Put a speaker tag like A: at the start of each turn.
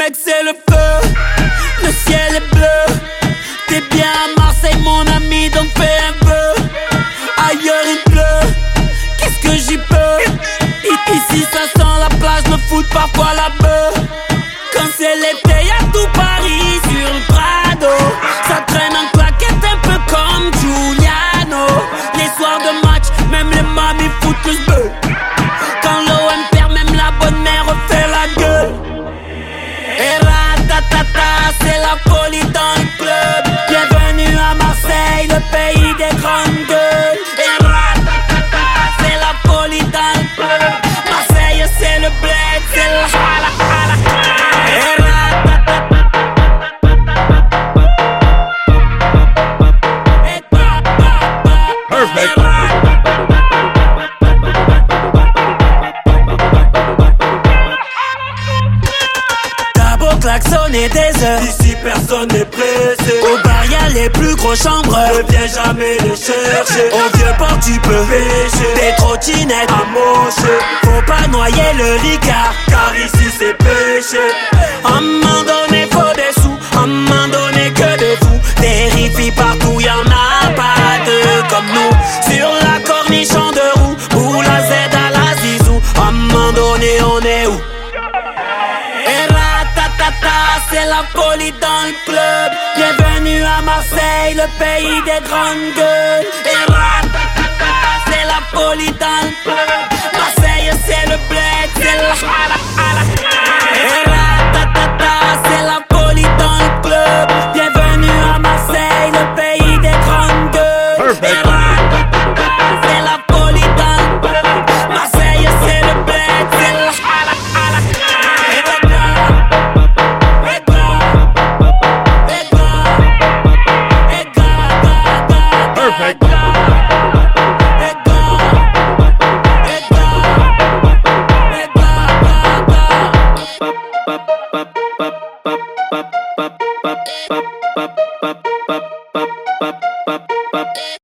A: mec c'est le feu, le ciel est bleu. T'es bien à Marseille mon ami donc fais un vœu. Ailleurs il pleut, qu'est-ce que j'y peux. Ici ça sent la plage, le foot parfois la beuh. Quand c'est l'été y'a tout Paris sur le Prado. Ça traîne en claquette un peu comme Giuliano. Les soirs de match, même les mamies foutent le beuh. Quand l'OM perd, même la bonne mère refait la gueule. Et ratatata, c'est la folie dans le club. Bienvenue à Marseille, le pays des grandes gueules. Et ratatata, c'est la folie dans le club. Marseille, c'est le bled, c'est la hala hala. Et
B: Perfect.
A: T'as beau klaxonner des heures,
C: Ici personne n'est pressé.
A: au bar y'a les plus gros chambreurs.
C: Ne viens jamais les chercher.
A: Au vieux port tu peux
C: Pêcher.
A: des trottinettes
C: À mocher.
A: Faut pas noyer le Ricard,
C: Car ici c'est péché.
A: à un moment donné faut des sous, à un moment donné que des fous. Des rifis partout, y'en a pas deux comme nous. Sur la corniche en deux roues, ou la Z à la zizou. À un moment donné on est où? Et ratatata, c'est la folie dans le club. Bienvenue à Marseille, le pays des grandes gueules. Et ratatata, c'est la folie dans le club. Marseille c'est le bled, c'est la hala hala.